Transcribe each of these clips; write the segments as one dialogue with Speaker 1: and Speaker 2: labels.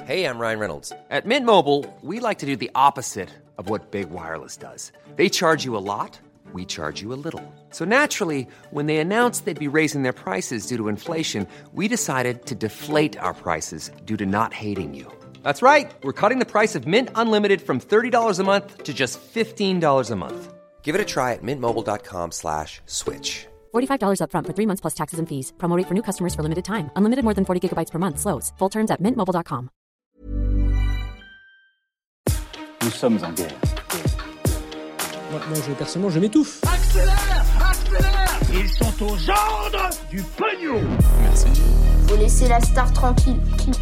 Speaker 1: Hey, I'm Ryan Reynolds. At Mint Mobile, we like to do the opposite of what Big Wireless does. They charge you a lot, we charge you a little. So naturally, when they announced they'd be raising their prices due to inflation, we decided to deflate our prices due to not hating you. That's right. We're cutting the price of Mint Unlimited from $30 a month to just $15 a month. Give it a try at mintmobile.com/switch.
Speaker 2: $45 up front for 3 months plus taxes and fees. Promo rate for new customers for limited time. Unlimited more than 40 gigabytes per month. Slows full terms at mintmobile.com.
Speaker 3: Nous sommes en guerre.
Speaker 4: Personnellement, je m'étouffe.
Speaker 5: Accélère! Accélère! Ils sont aux ordres du pognon!
Speaker 3: Merci.
Speaker 6: Faut laisser la star tranquille.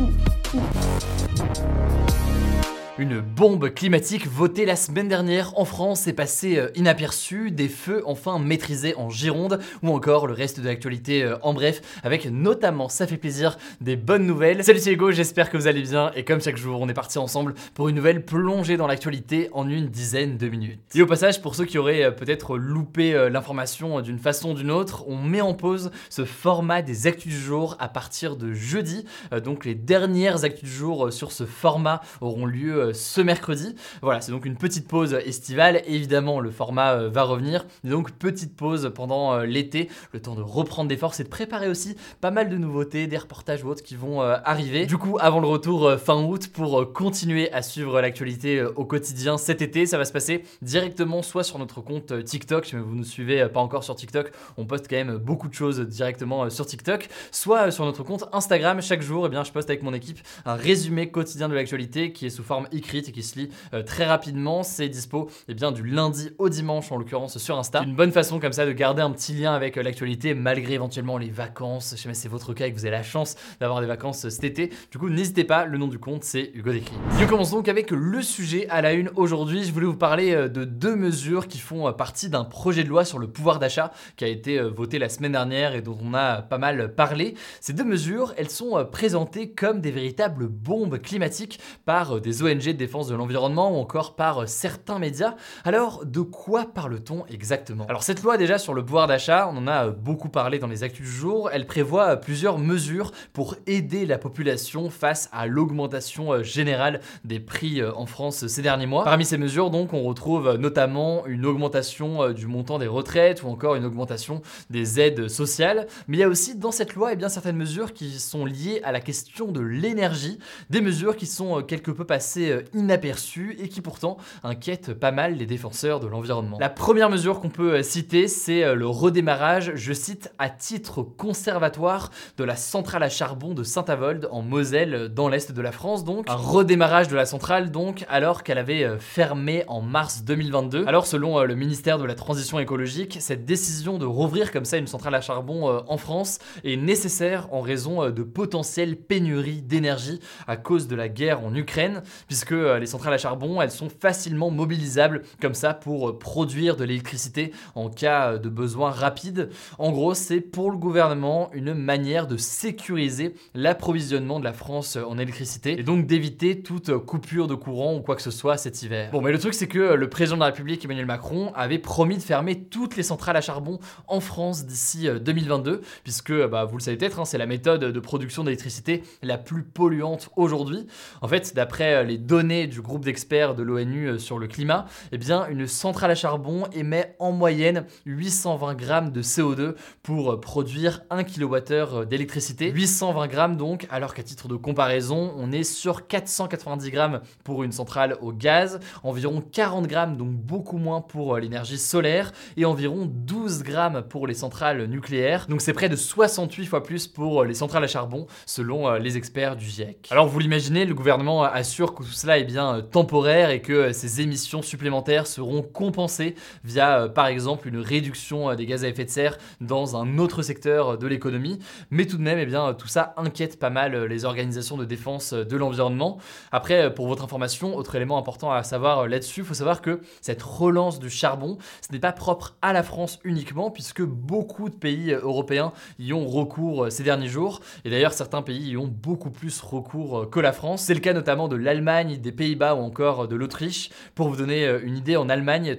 Speaker 7: Une bombe climatique votée la semaine dernière en France est passée inaperçue, des feux enfin maîtrisés en Gironde ou encore le reste de l'actualité en bref, avec notamment, ça fait plaisir, des bonnes nouvelles. Salut c'est Hugo, j'espère que vous allez bien et comme chaque jour on est parti ensemble pour une nouvelle plongée dans l'actualité en une dizaine de minutes. Et au passage, pour ceux qui auraient peut-être loupé l'information d'une façon ou d'une autre, on met en pause ce format des actus du jour à partir de jeudi, donc les dernières actus du jour sur ce format auront lieu ce mercredi. Voilà, c'est donc une petite pause estivale. Évidemment, le format va revenir. Et donc, petite pause pendant l'été, le temps de reprendre des forces et de préparer aussi pas mal de nouveautés, des reportages ou autres qui vont arriver. Du coup, avant le retour fin août, pour continuer à suivre l'actualité au quotidien cet été, ça va se passer directement soit sur notre compte TikTok, si vous ne nous suivez pas encore sur TikTok, on poste quand même beaucoup de choses directement sur TikTok, soit sur notre compte Instagram. Chaque jour, je poste avec mon équipe un résumé quotidien de l'actualité qui est sous forme écrite et qui se lit très rapidement. C'est dispo du lundi au dimanche en l'occurrence sur Insta. Une bonne façon comme ça de garder un petit lien avec l'actualité malgré éventuellement les vacances. Je sais pas si c'est votre cas et que vous avez la chance d'avoir des vacances cet été. Du coup, n'hésitez pas, le nom du compte c'est Hugo Décry. Et on commence donc avec le sujet à la une aujourd'hui. Je voulais vous parler de deux mesures qui font partie d'un projet de loi sur le pouvoir d'achat qui a été voté la semaine dernière et dont on a pas mal parlé. Ces deux mesures, elles sont présentées comme des véritables bombes climatiques par des ONG de défense de l'environnement ou encore par certains médias. Alors, de quoi parle-t-on exactement ? Alors, cette loi déjà sur le pouvoir d'achat, on en a beaucoup parlé dans les actus du jour, elle prévoit plusieurs mesures pour aider la population face à l'augmentation générale des prix en France ces derniers mois. Parmi ces mesures, donc, on retrouve notamment une augmentation du montant des retraites ou encore une augmentation des aides sociales. Mais il y a aussi dans cette loi certaines mesures qui sont liées à la question de l'énergie, des mesures qui sont quelque peu passées inaperçues et qui pourtant inquiètent pas mal les défenseurs de l'environnement. La première mesure qu'on peut citer, c'est le redémarrage, je cite, à titre conservatoire de la centrale à charbon de Saint-Avold en Moselle, dans l'est de la France donc. Un redémarrage de la centrale donc, alors qu'elle avait fermé en mars 2022. Alors selon le ministère de la Transition écologique, cette décision de rouvrir comme ça une centrale à charbon en France est nécessaire en raison de potentielles pénuries d'énergie à cause de la guerre en Ukraine, puisque les centrales à charbon, elles sont facilement mobilisables comme ça pour produire de l'électricité en cas de besoin rapide. En gros, c'est pour le gouvernement une manière de sécuriser l'approvisionnement de la France en électricité et donc d'éviter toute coupure de courant ou quoi que ce soit cet hiver. Bon, mais le truc c'est que le président de la République, Emmanuel Macron, avait promis de fermer toutes les centrales à charbon en France d'ici 2022, puisque vous le savez peut-être, c'est la méthode de production d'électricité la plus polluante aujourd'hui. En fait, d'après les données du groupe d'experts de l'ONU sur le climat, une centrale à charbon émet en moyenne 820 grammes de CO2 pour produire 1 kWh d'électricité. 820 grammes donc, alors qu'à titre de comparaison, on est sur 490 grammes pour une centrale au gaz, environ 40 grammes, donc beaucoup moins pour l'énergie solaire, et environ 12 grammes pour les centrales nucléaires. Donc c'est près de 68 fois plus pour les centrales à charbon, selon les experts du GIEC. Alors vous l'imaginez, le gouvernement assure que tout cela est bien temporaire et que ces émissions supplémentaires seront compensées via, par exemple, une réduction des gaz à effet de serre dans un autre secteur de l'économie. Mais tout de même, tout ça inquiète pas mal les organisations de défense de l'environnement. Après, pour votre information, autre élément important à savoir là-dessus, il faut savoir que cette relance du charbon, ce n'est pas propre à la France uniquement, puisque beaucoup de pays européens y ont recours ces derniers jours. Et d'ailleurs, certains pays y ont beaucoup plus recours que la France. C'est le cas notamment de l'Allemagne d'Allemagne, des Pays-Bas ou encore de l'Autriche. Pour vous donner une idée, en Allemagne,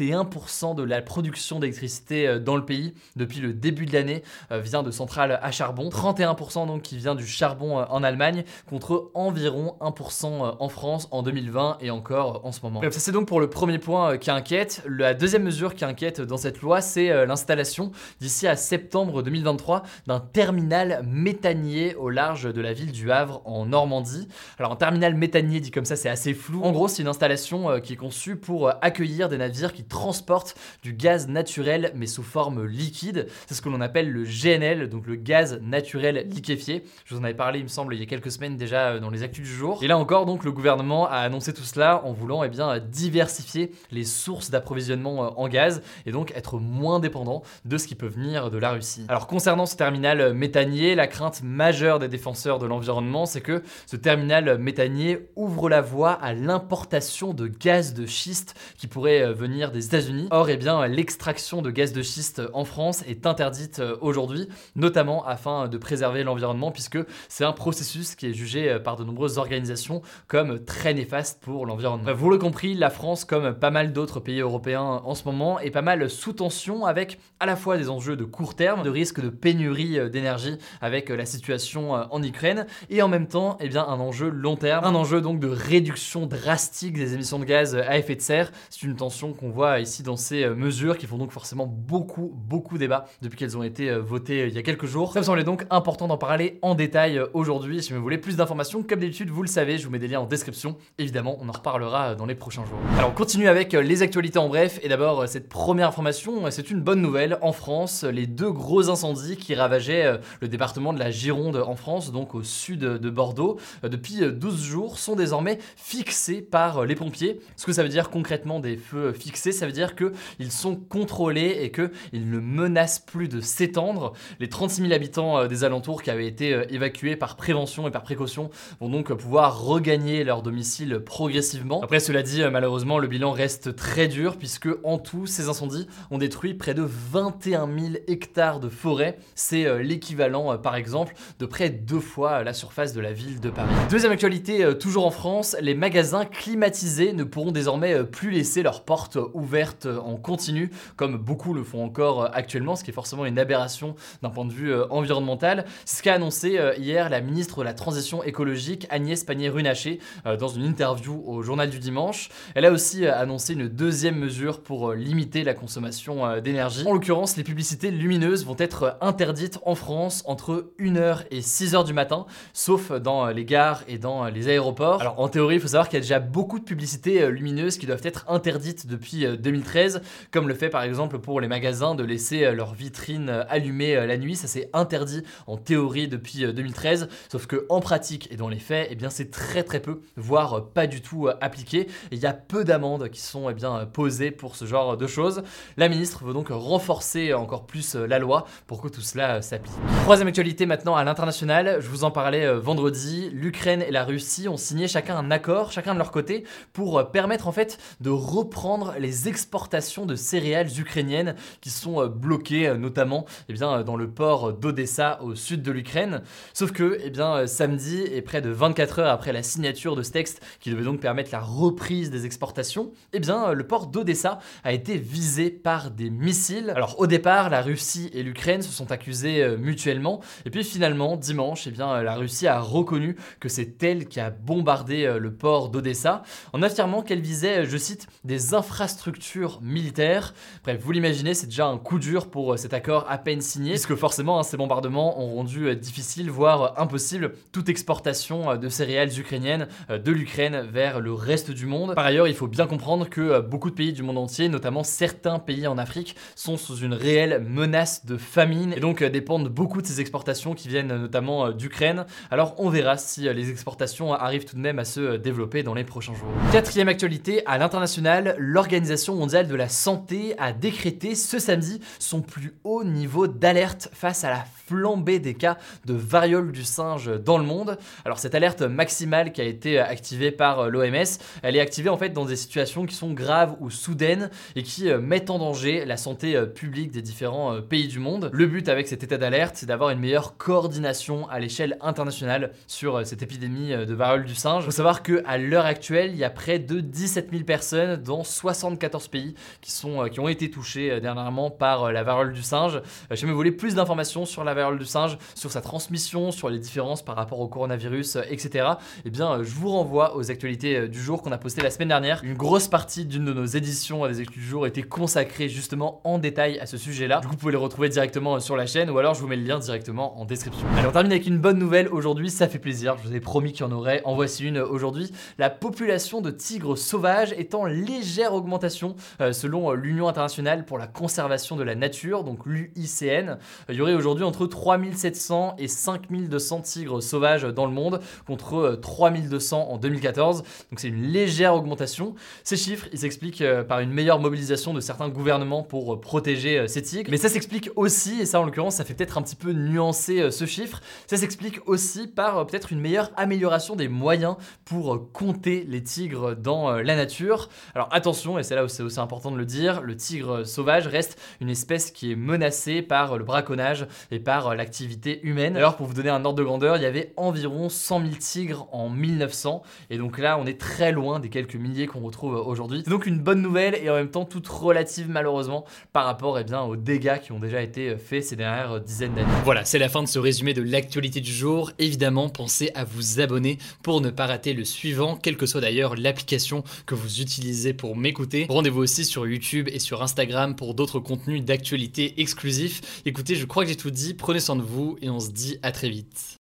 Speaker 7: 31% de la production d'électricité dans le pays depuis le début de l'année vient de centrales à charbon. 31% donc qui vient du charbon en Allemagne contre environ 1% en France en 2020 et encore en ce moment. Bref, ça c'est donc pour le premier point qui inquiète. La deuxième mesure qui inquiète dans cette loi, c'est l'installation d'ici à septembre 2023 d'un terminal méthanier au large de la ville du Havre en Normandie. Alors un terminal méthanier dit comme ça, c'est assez flou. En gros, c'est une installation qui est conçue pour accueillir des navires qui transportent du gaz naturel mais sous forme liquide. C'est ce que l'on appelle le GNL, donc le gaz naturel liquéfié. Je vous en avais parlé, il me semble, il y a quelques semaines déjà dans les actus du jour. Et là encore, donc, le gouvernement a annoncé tout cela en voulant diversifier les sources d'approvisionnement en gaz et donc être moins dépendant de ce qui peut venir de la Russie. Alors concernant ce terminal méthanier, la crainte majeure des défenseurs de l'environnement, c'est que ce terminal méthanier ouvre la voie à l'importation de gaz de schiste qui pourrait venir des États-Unis. Or, l'extraction de gaz de schiste en France est interdite aujourd'hui, notamment afin de préserver l'environnement, puisque c'est un processus qui est jugé par de nombreuses organisations comme très néfaste pour l'environnement. Vous l'aurez compris, la France, comme pas mal d'autres pays européens en ce moment, est pas mal sous tension avec à la fois des enjeux de court terme, de risque de pénurie d'énergie avec la situation en Ukraine, et en même temps, un enjeu long terme, un enjeu donc de réduction drastique des émissions de gaz à effet de serre. C'est une tension qu'on voit ici dans ces mesures qui font donc forcément beaucoup débat depuis qu'elles ont été votées il y a quelques jours. Ça me semblait donc important d'en parler en détail aujourd'hui. Si vous voulez plus d'informations, comme d'habitude, vous le savez, je vous mets des liens en description. Évidemment, on en reparlera dans les prochains jours. Alors, on continue avec les actualités en bref. Et d'abord, cette première information, c'est une bonne nouvelle. En France, les 2 gros incendies qui ravageaient le département de la Gironde en France, donc au sud de Bordeaux, depuis 12 jours, sont désormais fixés par les pompiers. Ce que ça veut dire concrètement, des feux fixés, ça veut dire qu'ils sont contrôlés et qu'ils ne menacent plus de s'étendre. Les 36 000 habitants des alentours qui avaient été évacués par prévention et par précaution vont donc pouvoir regagner leur domicile progressivement. Après, cela dit, malheureusement, le bilan reste très dur puisque en tout, ces incendies ont détruit près de 21 000 hectares de forêt. C'est l'équivalent, par exemple, de près de 2 fois la surface de la ville de Paris. Deuxième actualité, toujours en France, les magasins climatisés ne pourront désormais plus laisser leurs portes ouvertes en continu, comme beaucoup le font encore actuellement, ce qui est forcément une aberration d'un point de vue environnemental. C'est ce qu'a annoncé hier la ministre de la Transition écologique, Agnès Pannier-Runacher, dans une interview au Journal du Dimanche. Elle a aussi annoncé une deuxième mesure pour limiter la consommation d'énergie. En l'occurrence, les publicités lumineuses vont être interdites en France entre 1h et 6h du matin, sauf dans les gares et dans les aéroports. Alors en théorie, il faut savoir qu'il y a déjà beaucoup de publicités lumineuses qui doivent être interdites depuis 2013, comme le fait par exemple pour les magasins de laisser leurs vitrines allumées la nuit. Ça c'est interdit en théorie depuis 2013, sauf que en pratique et dans les faits, c'est très peu, voire pas du tout appliqué. Et il y a peu d'amendes qui sont posées pour ce genre de choses. La ministre veut donc renforcer encore plus la loi pour que tout cela s'applique. Troisième actualité maintenant à l'international, je vous en parlais vendredi, l'Ukraine et la Russie ont signé chacun un accord, chacun de leur côté, pour permettre en fait de reprendre les exportations de céréales ukrainiennes qui sont bloquées notamment dans le port d'Odessa au sud de l'Ukraine. Sauf que samedi et près de 24 heures après la signature de ce texte qui devait donc permettre la reprise des exportations, le port d'Odessa a été visé par des missiles. Alors au départ, la Russie et l'Ukraine se sont accusés mutuellement et puis finalement dimanche, la Russie a reconnu que c'est elle qui a bombardé le port d'Odessa en affirmant qu'elle visait, je cite, des infrastructures militaires. Bref, vous l'imaginez, c'est déjà un coup dur pour cet accord à peine signé, puisque forcément ces bombardements ont rendu difficile, voire impossible, toute exportation de céréales ukrainiennes de l'Ukraine vers le reste du monde. Par ailleurs, il faut bien comprendre que beaucoup de pays du monde entier, notamment certains pays en Afrique, sont sous une réelle menace de famine et donc dépendent beaucoup de ces exportations qui viennent notamment d'Ukraine. Alors on verra si les exportations arrivent tout de même à se développer dans les prochains jours. Quatrième actualité, à l'international, l'Organisation mondiale de la santé a décrété ce samedi son plus haut niveau d'alerte face à la flambée des cas de variole du singe dans le monde. Alors cette alerte maximale qui a été activée par l'OMS, elle est activée en fait dans des situations qui sont graves ou soudaines et qui mettent en danger la santé publique des différents pays du monde. Le but avec cet état d'alerte, c'est d'avoir une meilleure coordination à l'échelle internationale sur cette épidémie de variole du singe. Il faut savoir qu'à l'heure actuelle, il y a près de 17 000 personnes dans 74 pays qui ont été touchés dernièrement par la variole du singe. Si jamais vous voulez plus d'informations sur la variole du singe, sur sa transmission, sur les différences par rapport au coronavirus, etc., eh bien, je vous renvoie aux actualités du jour qu'on a postées la semaine dernière. Une grosse partie d'une de nos éditions des Actus du jour était consacrée justement en détail à ce sujet-là. Du coup, vous pouvez les retrouver directement sur la chaîne ou alors je vous mets le lien directement en description. Allez, on termine avec une bonne nouvelle aujourd'hui, ça fait plaisir, je vous ai promis qu'il y en aurait. En voici une aujourd'hui. La population de tigres sauvages est en légère augmentation selon l'Union internationale pour la conservation de la nature, donc l'UICN. Il y aurait aujourd'hui entre 3700 et 5200 tigres sauvages dans le monde contre 3200 en 2014. Donc c'est une légère augmentation. Ces chiffres, ils s'expliquent par une meilleure mobilisation de certains gouvernements pour protéger ces tigres. Mais ça s'explique aussi, et ça en l'occurrence ça fait peut-être un petit peu nuancer ce chiffre, ça s'explique aussi par peut-être une meilleure amélioration des moyens pour compter les tigres dans la nature. Alors attention, et c'est là où c'est aussi important de le dire, le tigre sauvage reste une espèce qui est menacée par le braconnage et par l'activité humaine. Alors pour vous donner un ordre de grandeur, il y avait environ 100 000 tigres en 1900, et donc là on est très loin des quelques milliers qu'on retrouve aujourd'hui. C'est donc une bonne nouvelle et en même temps toute relative malheureusement par rapport aux dégâts qui ont déjà été faits ces dernières dizaines d'années.
Speaker 4: Voilà, c'est la fin de ce résumé de l'actualité du jour. Évidemment, pensez à vous abonner pour ne pas rater le suivant, quelle que soit d'ailleurs l'application que vous utilisez pour m'écouter. Rendez-vous aussi sur YouTube et sur Instagram pour d'autres contenus d'actualité exclusifs. Écoutez, je crois que j'ai tout dit, prenez soin de vous et on se dit à très vite.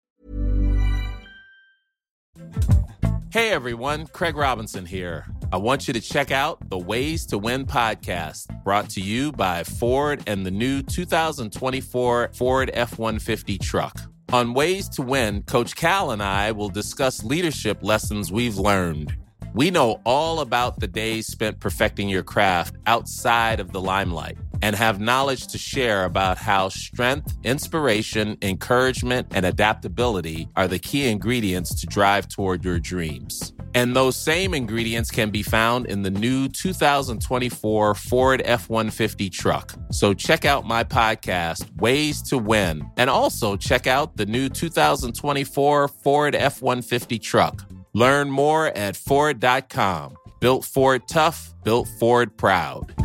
Speaker 8: Hey everyone, Craig Robinson here. I want you to check out the Ways to Win podcast, brought to you by Ford and the new 2024 Ford F-150 truck. On Ways to Win, Coach Cal and I will discuss leadership lessons we've learned. We know all about the days spent perfecting your craft outside of the limelight and have knowledge to share about how strength, inspiration, encouragement, and adaptability are the key ingredients to drive toward your dreams. And those same ingredients can be found in the new 2024 Ford F-150 truck. So check out my podcast, Ways to Win, and also check out the new 2024 Ford F-150 truck. Learn more at Ford.com. Built Ford tough, built Ford proud.